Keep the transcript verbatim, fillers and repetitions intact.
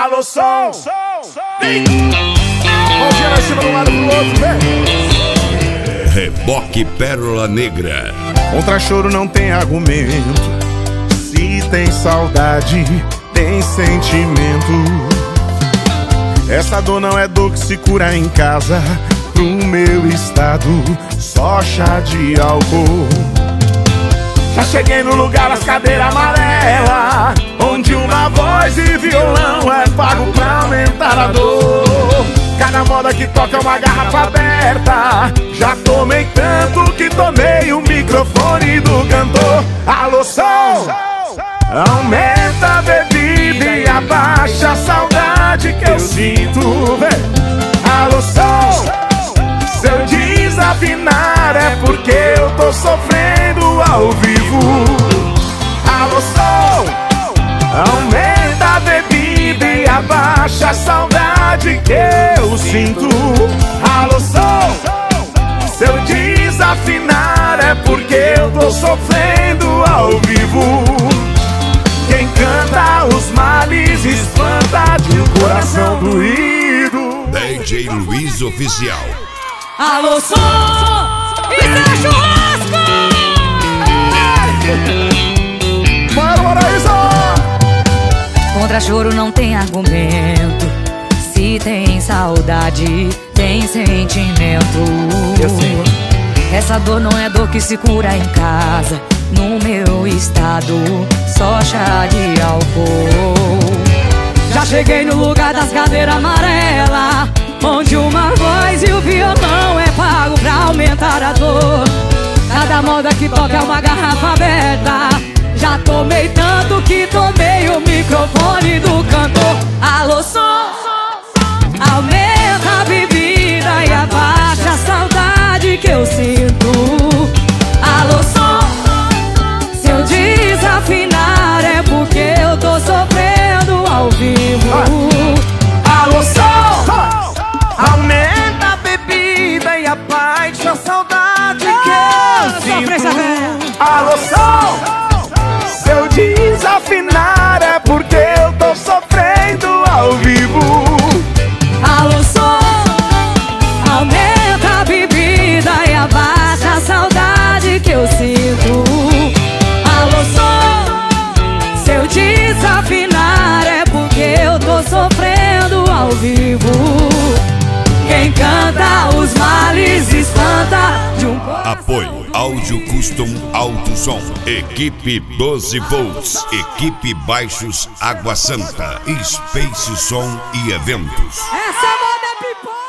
Alô, som! Vem! Mãozinha lá em cima de um lado pro outro, vem! Reboque Pérola Negra. Contra choro não tem argumento. Se tem saudade, tem sentimento. Essa dor não é dor que se cura em casa. Pro meu estado, só chá de álcool. Já cheguei no lugar das cadeiras amarelas, onde uma voz e violão é pago pra aumentar a dor. Cada moda que toca é uma garrafa aberta. Já tomei tanto que tomei o microfone do cantor. Alô, som! Aumenta a bebida e abaixa a saudade que eu sinto. Alô, som! Se eu desafinar é porque eu tô sofrendo ao vivo. Alô, som! Aumenta a bebida e abaixa a saudade que eu sinto. Alô, som! Se eu desafinar é porque eu tô sofrendo ao vivo. Quem canta os males espanta de um coração doído. D J Luiz Oficial. Alô, som! Isso é churrasco! Para o Paraíso! Contra choro não tem argumento. Se tem saudade, tem sentimento. Eu sei. Essa dor não é dor que se cura em casa. No meu estado, só chá de álcool. Já cheguei no lugar das cadeiras amarelas, onde uma voz e o violão é pago pra aumentar a dor. Cada moda que toca é uma garrafa aberta. Já tomei tanto que tomei o microfone do cantor. Alô, som! Aumenta a bebida e abaixa a saudade que eu sinto. Alô, som! Se eu desafinar é porque eu tô sofrendo ao vivo. Alô, som! Aumenta a bebida e abaixa a saudade que eu sinto. Alô, som! Se eu desafinar é porque eu tô sofrendo ao vivo. Alô, som! Aumenta a bebida e abaixa a saudade que eu sinto. Alô, som! Se eu desafinar é porque eu tô sofrendo ao vivo. Quem canta os males espanta de um coração. Apoio Áudio Custom Alto Som. Equipe doze volts. Equipe Baixos Água Santa. Space Som e Eventos. Essa moda é pipoca.